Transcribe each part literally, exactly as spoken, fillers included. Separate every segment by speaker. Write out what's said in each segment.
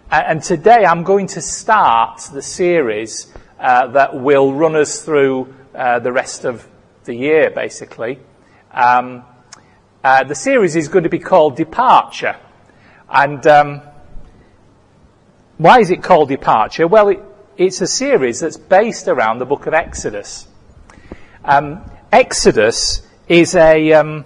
Speaker 1: And today I'm going to start the series uh, that will run us through uh, the rest of the year, basically. Um, uh, the series is going to be called Departure. And um, why is it called Departure? Well, it, it's a series that's based around the book of Exodus. Um, Exodus is a um,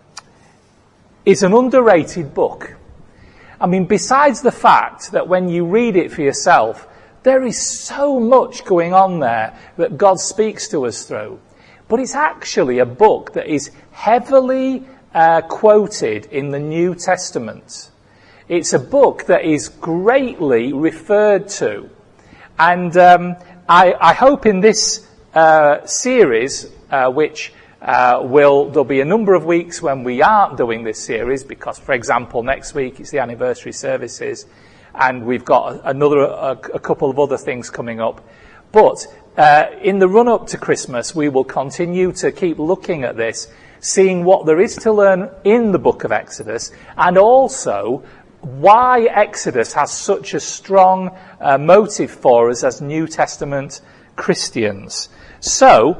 Speaker 1: is an underrated book. I mean, besides the fact that when you read it for yourself, there is so much going on there that God speaks to us through. But it's actually a book that is heavily uh, quoted in the New Testament. It's a book that is greatly referred to. And um, I, I hope in this uh, series, uh, which Uh, will there'll be a number of weeks when we aren't doing this series because, for example, next week it's the anniversary services, and we've got another a, a couple of other things coming up. But uh, in the run-up to Christmas, we will continue to keep looking at this, seeing what there is to learn in the book of Exodus, and also why Exodus has such a strong uh, motive for us as New Testament Christians. So,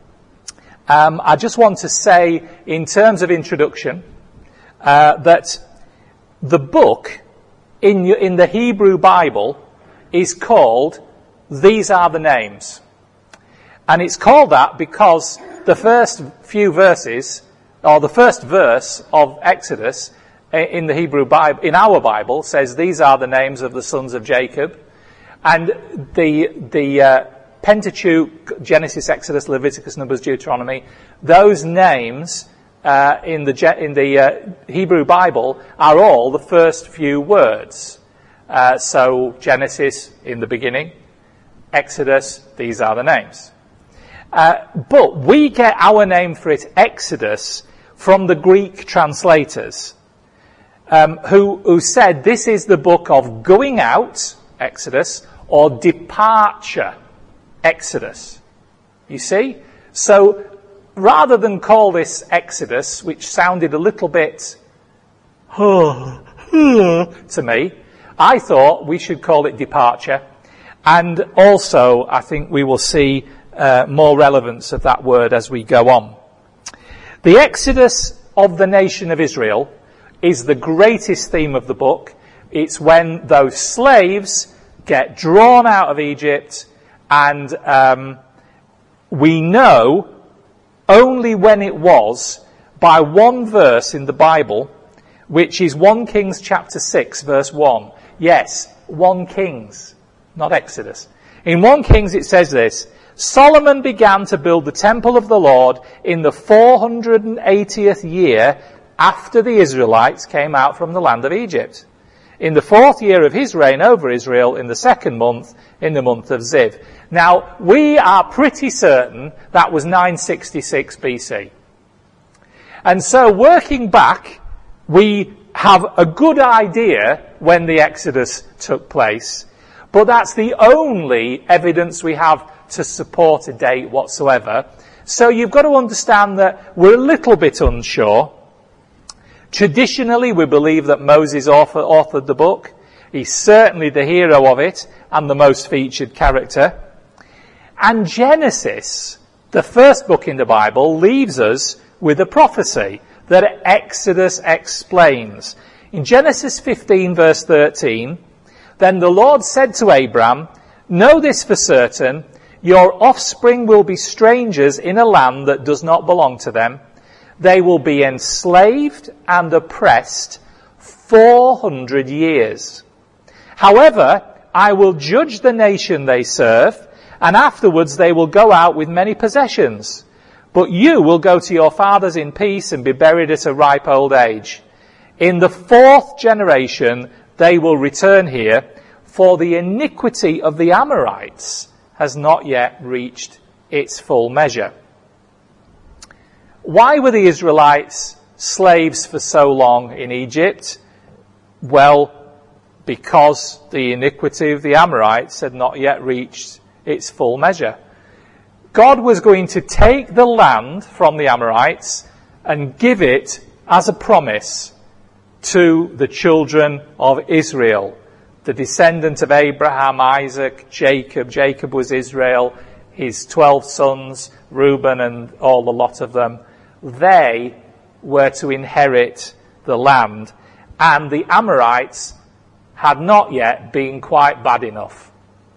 Speaker 1: Um, I just want to say, in terms of introduction, uh, that the book in, in the Hebrew Bible is called These Are the Names. And it's called that because the first few verses, or the first verse of Exodus in the Hebrew Bible, in our Bible, says, These are the names of the sons of Jacob. And the, the, uh, Pentateuch, Genesis, Exodus, Leviticus, Numbers, Deuteronomy, those names uh, in the in the uh, Hebrew Bible are all the first few words. Uh, so Genesis, in the beginning, Exodus, these are the names. Uh, but we get our name for it, Exodus, from the Greek translators, um, who, who said this is the book of going out, Exodus, or departure, Exodus. You see? So rather than call this Exodus, which sounded a little bit to me, I thought we should call it Departure. And also, I think we will see uh, more relevance of that word as we go on. The Exodus of the nation of Israel is the greatest theme of the book. It's when those slaves get drawn out of Egypt. And um, we know only when it was by one verse in the Bible, which is First Kings chapter six, verse one. Yes, First Kings, not Exodus. In First Kings it says this, Solomon began to build the temple of the Lord in the four hundred eightieth year after the Israelites came out from the land of Egypt. In the fourth year of his reign over Israel, in the second month, in the month of Ziv. Now, we are pretty certain that was nine sixty-six B C. And so, working back, we have a good idea when the Exodus took place, but that's the only evidence we have to support a date whatsoever. So you've got to understand that we're a little bit unsure. Traditionally, we believe that Moses author, authored the book. He's certainly the hero of it and the most featured character. And Genesis, the first book in the Bible, leaves us with a prophecy that Exodus explains. In Genesis fifteen, verse thirteen, Then the Lord said to Abram, Know this for certain, your offspring will be strangers in a land that does not belong to them. They will be enslaved and oppressed four hundred years. However, I will judge the nation they serve, and afterwards they will go out with many possessions. But you will go to your fathers in peace and be buried at a ripe old age. In the fourth generation they will return here, for the iniquity of the Amorites has not yet reached its full measure. Why were the Israelites slaves for so long in Egypt? Well, because the iniquity of the Amorites had not yet reached its full measure. God was going to take the land from the Amorites and give it as a promise to the children of Israel. the descendant of Abraham, Isaac, Jacob. Jacob was Israel, his twelve sons, Reuben and all the lot of them. They were to inherit the land, and the Amorites had not yet been quite bad enough.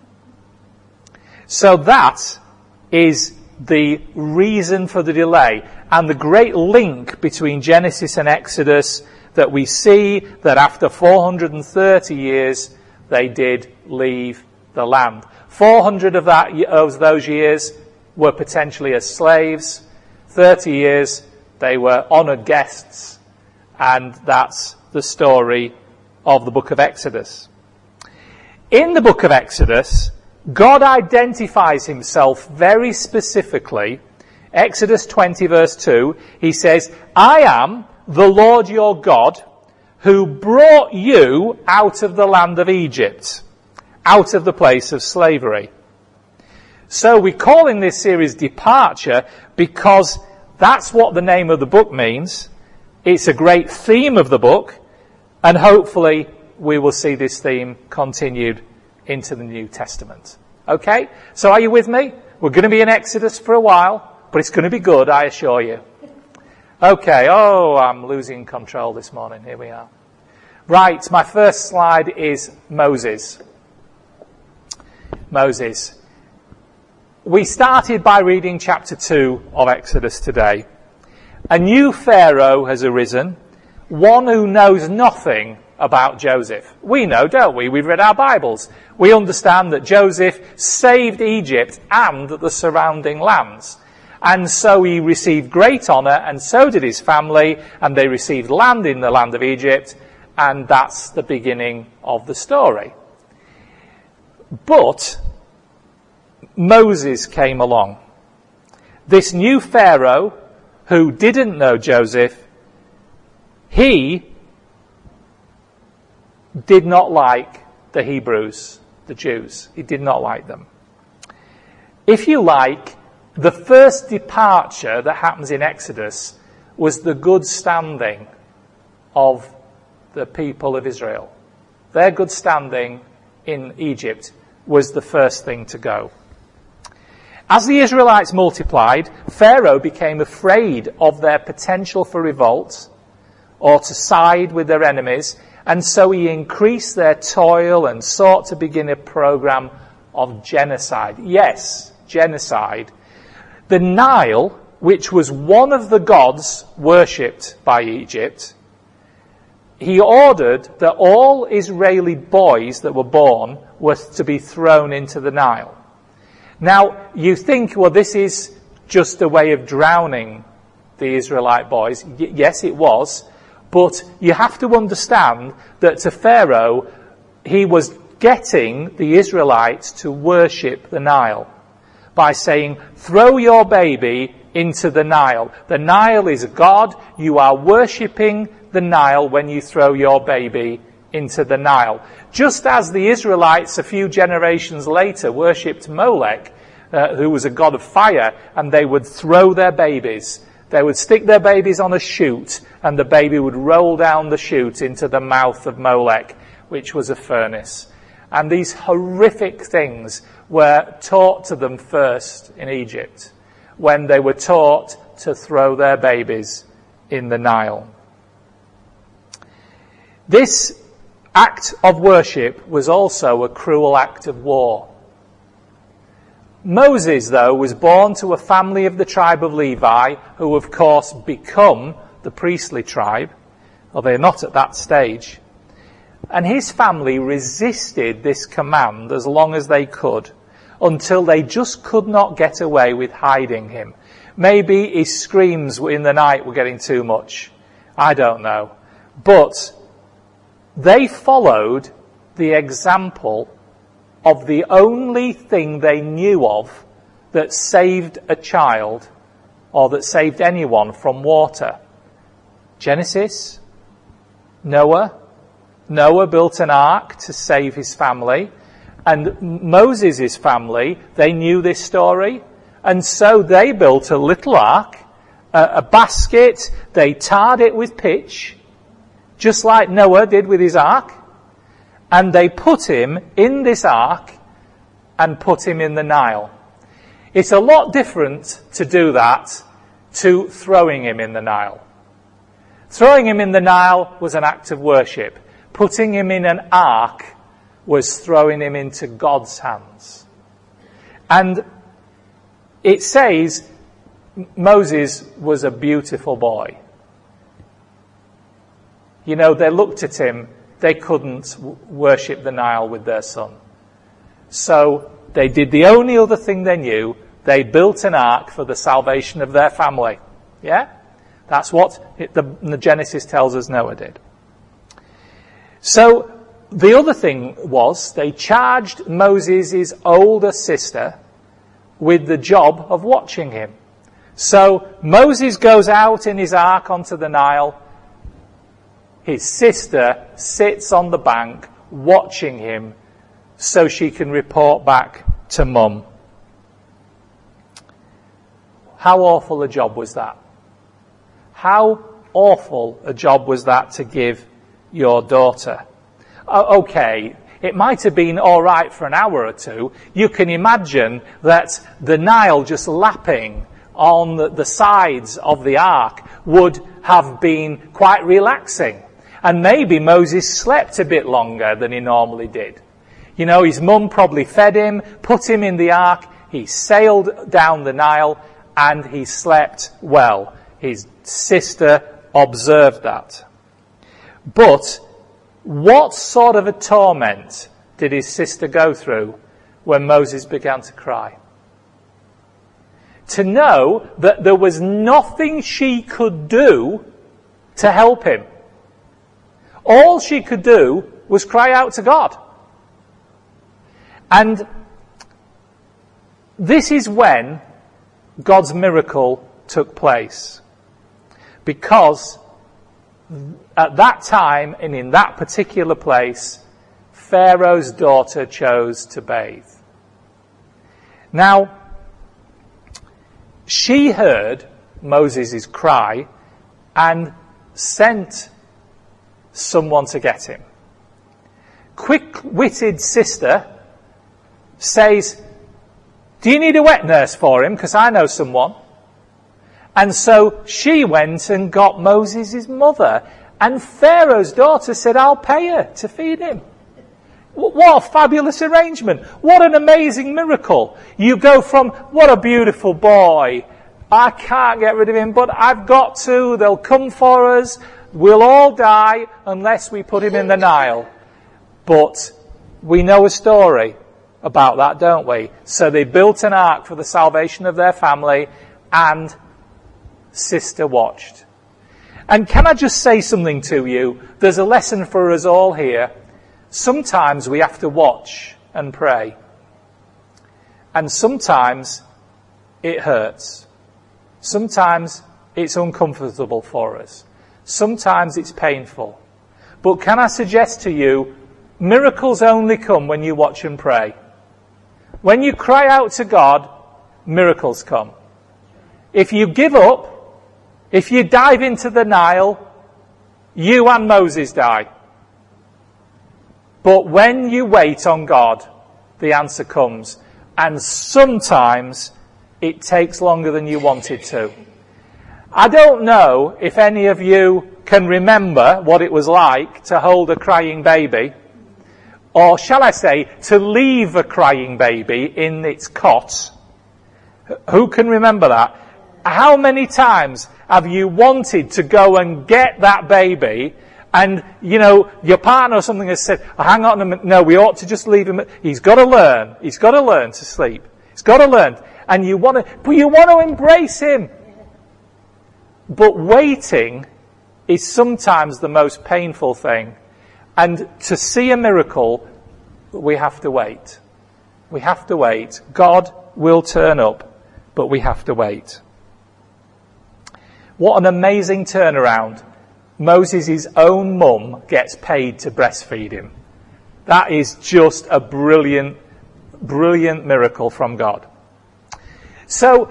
Speaker 1: So that is the reason for the delay, and the great link between Genesis and Exodus, that we see that after four hundred thirty years they did leave the land. four hundred of that of those years were potentially as slaves. thirty years they were honoured guests, and that's the story of the book of Exodus. In the book of Exodus, God identifies himself very specifically. Exodus twenty verse two, he says, I am the Lord your God who brought you out of the land of Egypt, out of the place of slavery. So we call in this series Departure because that's what the name of the book means. It's a great theme of the book, and hopefully we will see this theme continued into the New Testament. Okay? So are you with me? We're going to be in Exodus for a while, but it's going to be good, I assure you. Okay, oh, I'm losing control this morning. Here we are. Right, my first slide is Moses. Moses. We started by reading chapter two of Exodus today. A new Pharaoh has arisen, one who knows nothing about Joseph. We know, don't we? We've read our Bibles. We understand that Joseph saved Egypt and the surrounding lands. And so he received great honour, and so did his family, and they received land in the land of Egypt, and that's the beginning of the story. But Moses came along. This new Pharaoh, who didn't know Joseph, he did not like the Hebrews, the Jews. He did not like them. If you like, the first departure that happens in Exodus was the good standing of the people of Israel. Their good standing in Egypt was the first thing to go. As the Israelites multiplied, Pharaoh became afraid of their potential for revolt or to side with their enemies, and so he increased their toil and sought to begin a program of genocide. Yes, genocide. The Nile, which was one of the gods worshipped by Egypt, he ordered that all Israeli boys that were born were to be thrown into the Nile. Now, you think, well, this is just a way of drowning the Israelite boys. Y- yes, it was. But you have to understand that to Pharaoh, he was getting the Israelites to worship the Nile by saying, throw your baby into the Nile. The Nile is a god. You are worshipping the Nile when you throw your baby into the Nile. Just as the Israelites a few generations later worshipped Molech, uh, who was a god of fire, and they would throw their babies. They would stick their babies on a chute, and the baby would roll down the chute into the mouth of Molech, which was a furnace. And these horrific things were taught to them first in Egypt, when they were taught to throw their babies in the Nile. This act of worship was also a cruel act of war. Moses, though, was born to a family of the tribe of Levi, who of course become the priestly tribe, or they're not at that stage. And his family resisted this command as long as they could, until they just could not get away with hiding him. Maybe his screams in the night were getting too much. I don't know. But they followed the example of the only thing they knew of that saved a child or that saved anyone from water. Genesis, Noah. Noah built an ark to save his family, and Moses' family, they knew this story, and so they built a little ark, a, a basket, they tarred it with pitch, just like Noah did with his ark, And they put him in this ark and put him in the Nile. It's a lot different to do that to throwing him in the Nile. Throwing him in the Nile was an act of worship. Putting him in an ark was throwing him into God's hands. And it says Moses was a beautiful boy. You know, they looked at him, they couldn't worship the Nile with their son. So they did the only other thing they knew. They built an ark for the salvation of their family. Yeah? That's what it, the, the Genesis tells us Noah did. So the other thing was they charged Moses' older sister with the job of watching him. So Moses goes out in his ark onto the Nile. His sister sits on the bank watching him so she can report back to mum. How awful a job was that? How awful a job was that to give your daughter? Oh, okay, it might have been all right for an hour or two. You can imagine that the Nile just lapping on the, the sides of the ark would have been quite relaxing. And maybe Moses slept a bit longer than he normally did. You know, his mum probably fed him, put him in the ark, he sailed down the Nile, and he slept well. His sister observed that. But what sort of a torment did his sister go through when Moses began to cry? To know that there was nothing she could do to help him. All she could do was cry out to God. And this is when God's miracle took place. Because at that time and in that particular place, Pharaoh's daughter chose to bathe. Now, she heard Moses' cry and sent someone to get him. Quick-witted sister says, do you need a wet nurse for him? Because I know someone. And so she went and got Moses' mother. And Pharaoh's daughter said, I'll pay her to feed him. What a fabulous arrangement. What an amazing miracle. You go from, what a beautiful boy. I can't get rid of him, but I've got to. They'll come for us. We'll all die unless we put him in the Nile. But we know a story about that, don't we? So they built an ark for the salvation of their family, and sister watched. And can I just say something to you? There's a lesson for us all here. Sometimes we have to watch and pray. And sometimes it hurts. Sometimes it's uncomfortable for us. Sometimes it's painful. But can I suggest to you, miracles only come when you watch and pray. When you cry out to God, miracles come. If you give up, if you dive into the Nile, you and Moses die. But when you wait on God, the answer comes. And sometimes it takes longer than you want it to. I don't know if any of you can remember what it was like to hold a crying baby, or shall I say, to leave a crying baby in its cot. Who can remember that? How many times have you wanted to go and get that baby, and, you know, your partner or something has said, oh, hang on a minute, no, we ought to just leave him. He's got to learn. He's got to learn to sleep. He's got to learn. And you want to, but you want to embrace him. But waiting is sometimes the most painful thing. And to see a miracle, we have to wait. We have to wait. God will turn up, but we have to wait. What an amazing turnaround. Moses' own mum gets paid to breastfeed him. That is just a brilliant, brilliant miracle from God. So,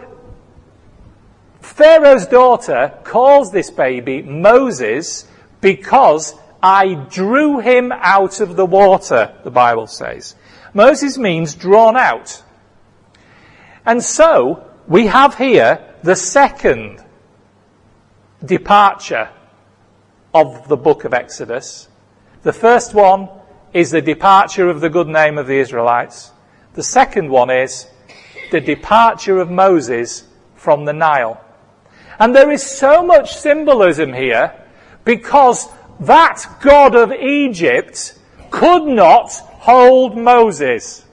Speaker 1: Pharaoh's daughter calls this baby Moses because I drew him out of the water, the Bible says. Moses means drawn out. And so, we have here the second departure of the book of Exodus. The first one is the departure of the good name of the Israelites. The second one is the departure of Moses from the Nile. And there is so much symbolism here because that God of Egypt could not hold Moses.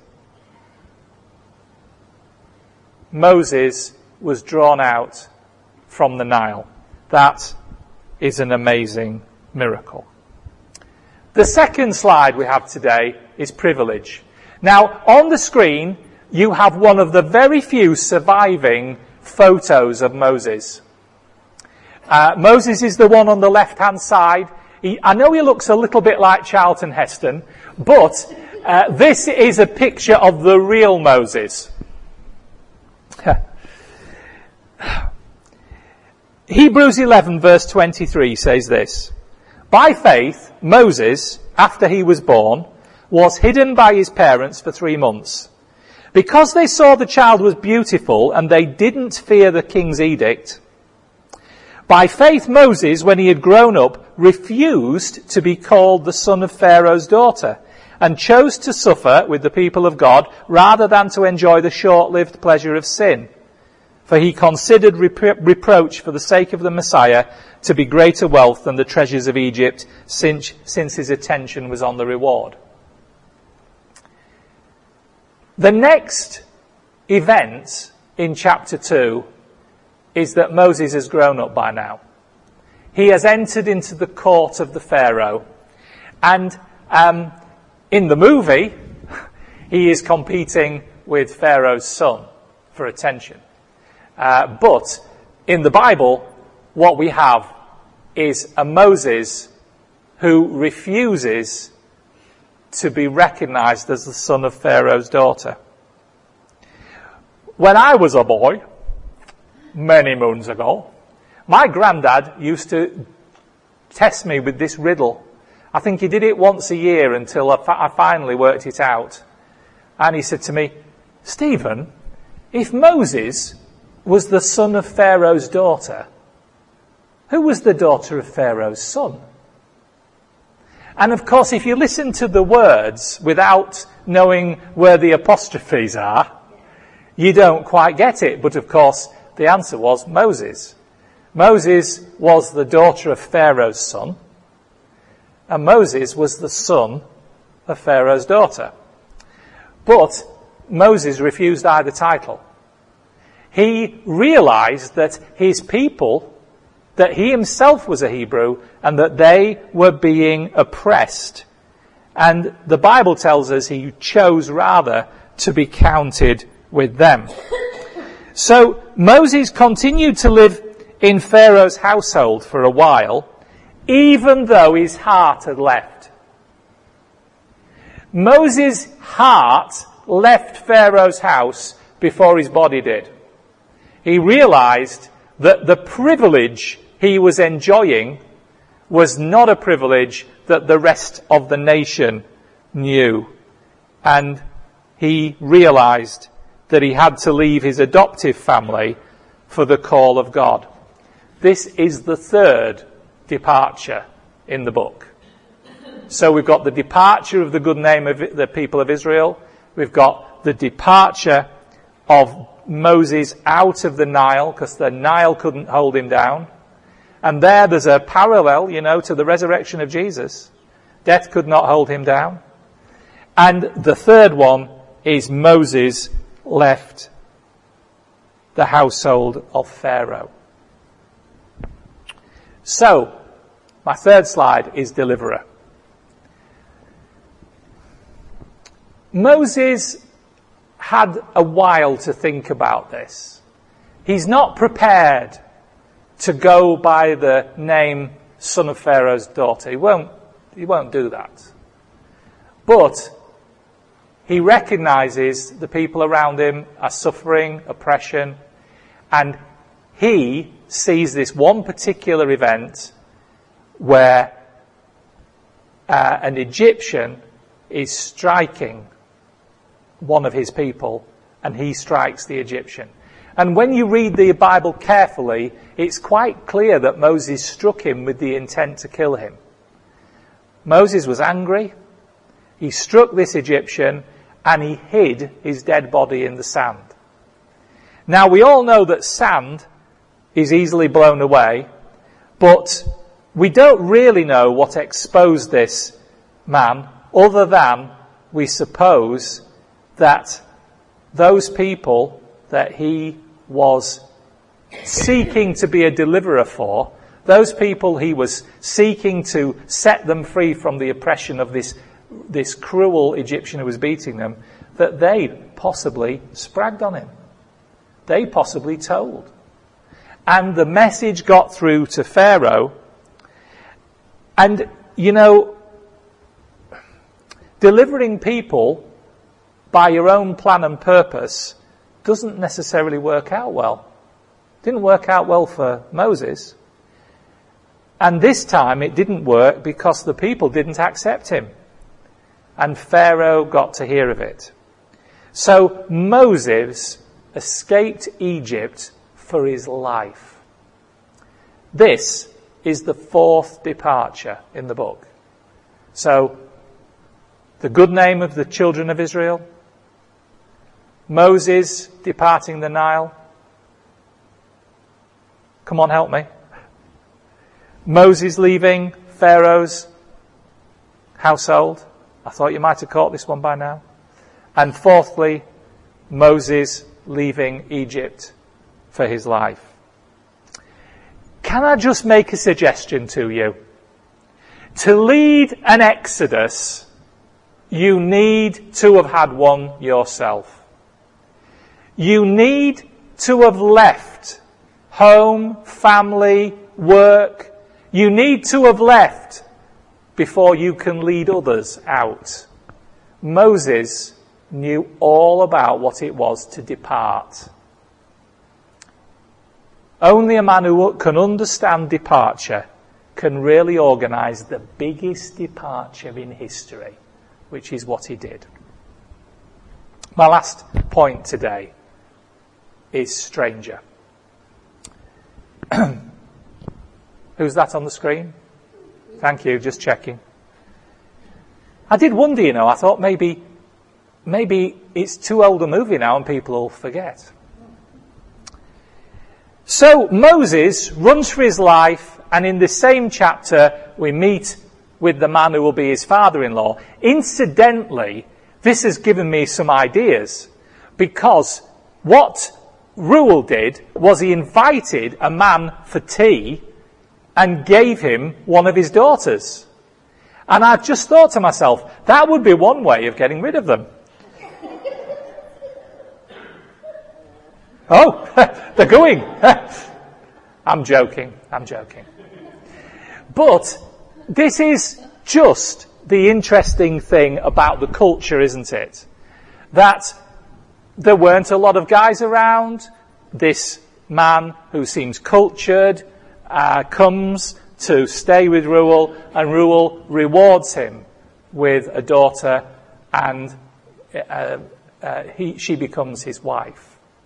Speaker 1: Moses was drawn out from the Nile. That is an amazing miracle. The second slide we have today is privilege. Now, on the screen, you have one of the very few surviving photos of Moses. Uh, Moses is the one on the left-hand side. He, I know he looks a little bit like Charlton Heston, but uh, this is a picture of the real Moses. Hebrews eleven verse twenty-three says this: By faith, Moses, after he was born, was hidden by his parents for three months. Because they saw the child was beautiful and they didn't fear the king's edict. By faith, Moses, when he had grown up, refused to be called the son of Pharaoh's daughter and chose to suffer with the people of God rather than to enjoy the short-lived pleasure of sin. For he considered repro- reproach for the sake of the Messiah to be greater wealth than the treasures of Egypt, since, since his attention was on the reward. The next event in chapter two is that Moses has grown up by now. He has entered into the court of the Pharaoh. And um, in the movie, he is competing with Pharaoh's son for attention. Uh, but in the Bible, what we have is a Moses who refuses to be recognized as the son of Pharaoh's daughter. When I was a boy, many moons ago, my granddad used to test me with this riddle. I think he did it once a year until I, fa- I finally worked it out. And he said to me, Stephen, if Moses was the son of Pharaoh's daughter, who was the daughter of Pharaoh's son? And of course, if you listen to the words without knowing where the apostrophes are, you don't quite get it. But of course, the answer was Moses. Moses was the daughter of Pharaoh's son, and Moses was the son of Pharaoh's daughter. But Moses refused either title. He realized that his people, that he himself was a Hebrew, and that they were being oppressed. And the Bible tells us he chose rather to be counted with them. So Moses continued to live in Pharaoh's household for a while, even though his heart had left. Moses' heart left Pharaoh's house before his body did. He realized that the privilege he was enjoying was not a privilege that the rest of the nation knew. And he realized that he had to leave his adoptive family for the call of God. This is the third departure in the book. So we've got the departure of the good name of the people of Israel. We've got the departure of Moses out of the Nile, because the Nile couldn't hold him down. And there there's a parallel, you know, to the resurrection of Jesus. Death could not hold him down. And the third one is Moses left the household of Pharaoh. So, my third slide is deliverer. Moses had a while to think about this. He's not prepared to go by the name son of Pharaoh's daughter. He won't, he won't do that. But he recognizes the people around him are suffering, oppression, and he sees this one particular event where uh, an Egyptian is striking one of his people, and he strikes the Egyptian. And when you read the Bible carefully, it's quite clear that Moses struck him with the intent to kill him. Moses was angry. He struck this Egyptian, and he hid his dead body in the sand. Now, we all know that sand is easily blown away, but we don't really know what exposed this man, other than we suppose that those people that he was seeking to be a deliverer for, those people he was seeking to set them free from the oppression of this, this cruel Egyptian who was beating them, that they possibly spragged on him. They possibly told. And the message got through to Pharaoh. And, you know, delivering people by your own plan and purpose doesn't necessarily work out well. Didn't work out well for Moses. And this time it didn't work because the people didn't accept him. And Pharaoh got to hear of it. So Moses escaped Egypt for his life. This is the fourth departure in the book. So, the good name of the children of Israel, Moses departing the Nile. Come on, help me. Moses leaving Pharaoh's household. I thought you might have caught this one by now. And fourthly, Moses leaving Egypt for his life. Can I just make a suggestion to you? To lead an exodus, you need to have had one yourself. You need to have left home, family, work. You need to have left before you can lead others out. Moses knew all about what it was to depart. Only a man who can understand departure can really organise the biggest departure in history, which is what he did. My last point today is stranger. Who's that on the screen? Thank you, just checking. I did wonder, you know, I thought maybe maybe it's too old a movie now and people will forget. So Moses runs for his life, and in the same chapter we meet with the man who will be his father-in-law. Incidentally, this has given me some ideas, because what Reuel did was he invited a man for tea and gave him one of his daughters. And I just thought to myself, that would be one way of getting rid of them. Oh, they're going. I'm joking, I'm joking. But this is just the interesting thing about the culture, isn't it? That there weren't a lot of guys around. This man who seems cultured uh, comes to stay with Reuel, and Reuel rewards him with a daughter, and uh, uh, he, she becomes his wife.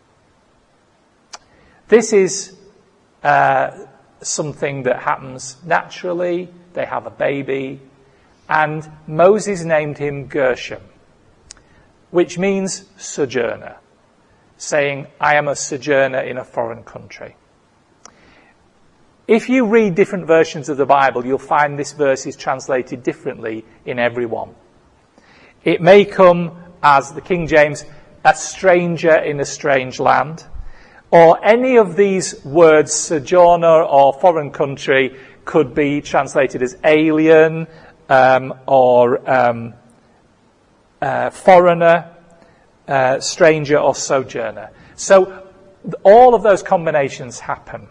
Speaker 1: This is uh, something that happens naturally. They have a baby, and Moses named him Gershom, which means sojourner, saying, I am a sojourner in a foreign country. If you read different versions of the Bible, you'll find this verse is translated differently in every one. It may come as the King James, a stranger in a strange land, or any of these words, sojourner or foreign country, could be translated as alien um, or um, uh, foreigner, uh, stranger or sojourner. So all of those combinations happen.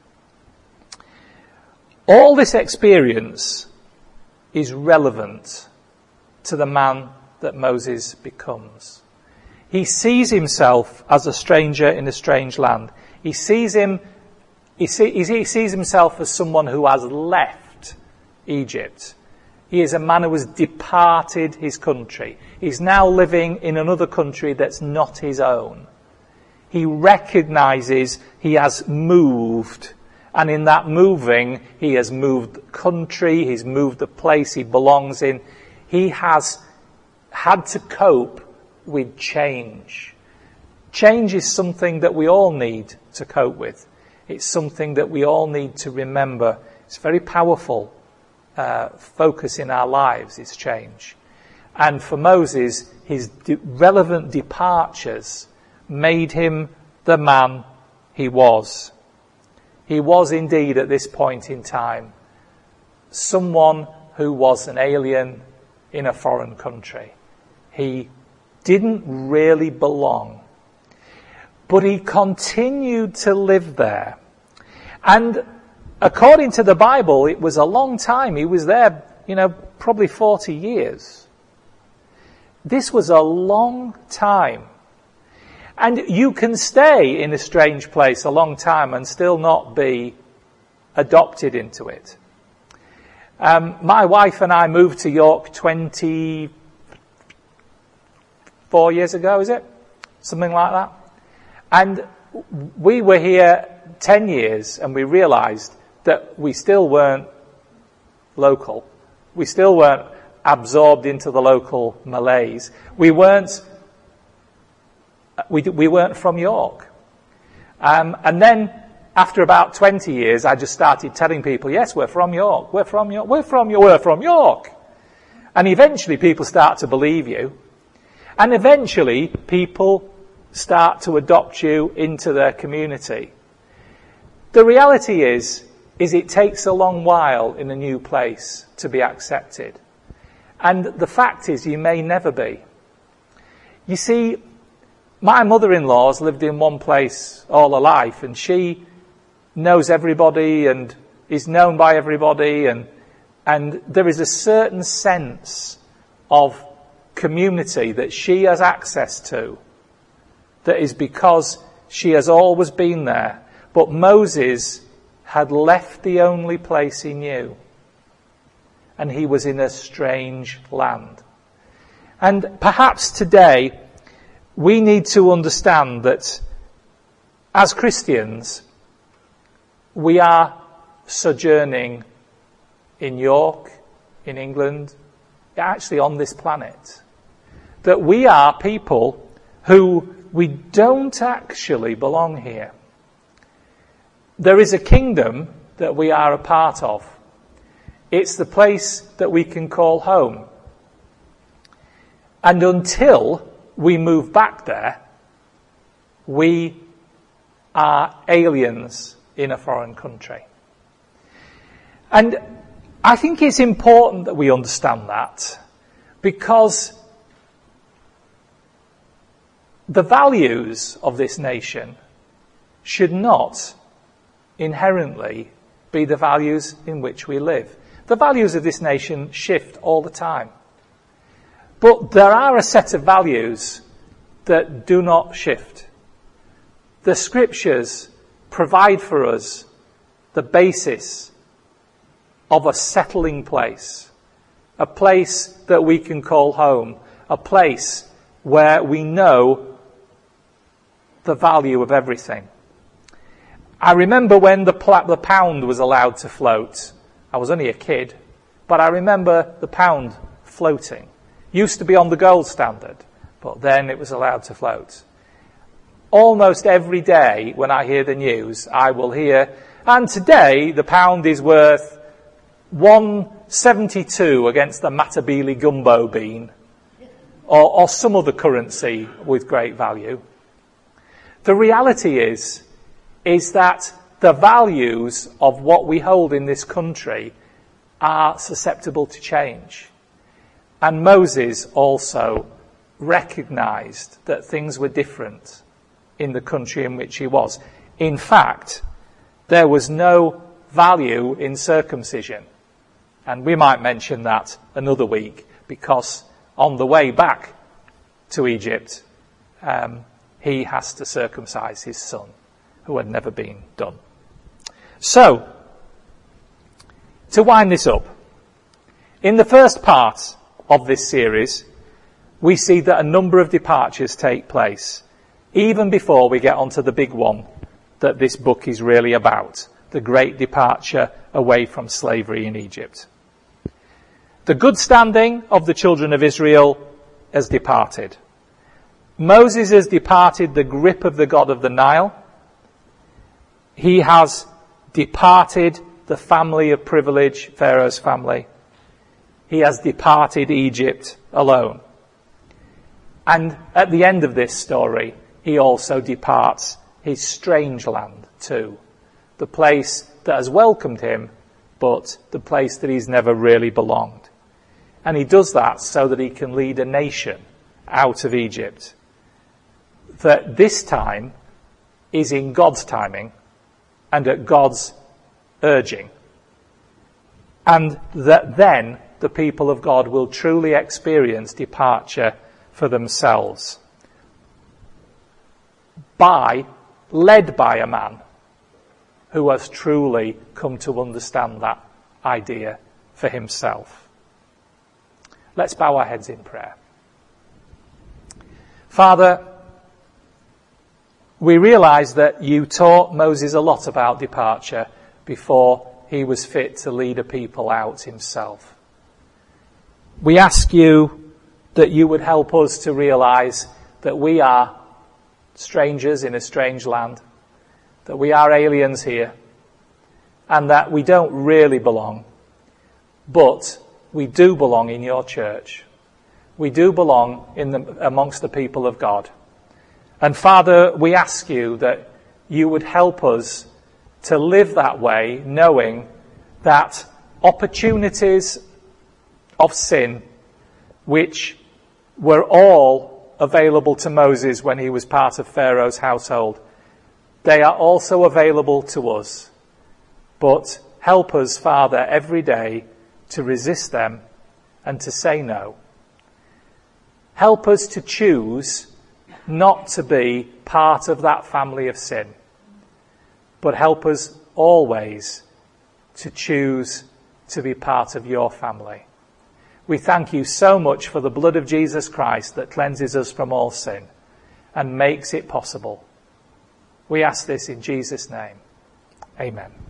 Speaker 1: All this experience is relevant to the man that Moses becomes. He sees himself as a stranger in a strange land. He sees him, he, see, he sees himself as someone who has left Egypt. He is a man who has departed his country. He's now living in another country that's not his own. He recognizes he has moved. And in that moving, he has moved the country, he's moved the place he belongs in. He has had to cope with change. Change is something that we all need to cope with. It's something that we all need to remember. It's very powerful. Uh, focus in our lives is change. And for Moses, his de- relevant departures made him the man he was. He was indeed at this point in time someone who was an alien in a foreign country. He didn't really belong. But he continued to live there. And according to the Bible, it was a long time. He was there, you know, probably forty years. This was a long time. And you can stay in a strange place a long time and still not be adopted into it. Um, my wife and I moved to York twenty-four years ago, is it? Something like that. And we were here ten years and we realised that we still weren't local. We still weren't absorbed into the local malaise. We weren't, we, we weren't from York. Um, and then after about twenty years, I just started telling people, yes, we're from York, we're from York, we're from York, we're from York. And eventually people start to believe you. And eventually people start to adopt you into their community. The reality is, is it takes a long while in a new place to be accepted. And the fact is, you may never be. You see, my mother-in-law's lived in one place all her life, and she knows everybody and is known by everybody, and and there is a certain sense of community that she has access to that is because she has always been there. But Moses had left the only place he knew, and he was in a strange land. And perhaps today we need to understand that as Christians we are sojourning in York, in England, actually on this planet. That we are people who we don't actually belong here. There is a kingdom that we are a part of. It's the place that we can call home. And until we move back there, we are aliens in a foreign country. And I think it's important that we understand that, because the values of this nation should not inherently be the values in which we live. The values of this nation shift all the time. But there are a set of values that do not shift. The scriptures provide for us the basis of a settling place, a place that we can call home, a place where we know the value of everything. I remember when the, pl- the pound was allowed to float. I was only a kid, but I remember the pound floating. Used to be on the gold standard, but then it was allowed to float. Almost every day when I hear the news, I will hear, and today the pound is worth one seventy-two against the Matabele gumbo bean, or, or some other currency with great value. The reality is, is that the values of what we hold in this country are susceptible to change. And Moses also recognized that things were different in the country in which he was. In fact, there was no value in circumcision. And we might mention that another week, because on the way back to Egypt, um, he has to circumcise his son, who had never been done. So, to wind this up, In the first part of this series, we see that a number of departures take place, even before we get onto the big one that this book is really about, the great departure away from slavery in Egypt. The good standing of the children of Israel has departed. Moses has departed the grip of the God of the Nile. He has departed the family of privilege, Pharaoh's family. He has departed Egypt alone. And at the end of this story, he also departs his strange land too. The place that has welcomed him, but the place that he's never really belonged. And he does that so that he can lead a nation out of Egypt. That this time is in God's timing and at God's urging. And that then the people of God will truly experience departure for themselves. By, led by a man who has truly come to understand that idea for himself. Let's bow our heads in prayer. Father, we realise that you taught Moses a lot about departure before he was fit to lead a people out himself. We ask you that you would help us to realise that we are strangers in a strange land, that we are aliens here, and that we don't really belong, but we do belong in your church. We do belong in the, amongst the people of God. And Father, we ask you that you would help us to live that way, knowing that opportunities of sin, which were all available to Moses when he was part of Pharaoh's household, they are also available to us. But help us, Father, every day to resist them and to say no. Help us to choose not to be part of that family of sin, but help us always to choose to be part of your family. We thank you so much for the blood of Jesus Christ that cleanses us from all sin and makes it possible. We ask this in Jesus' name. Amen.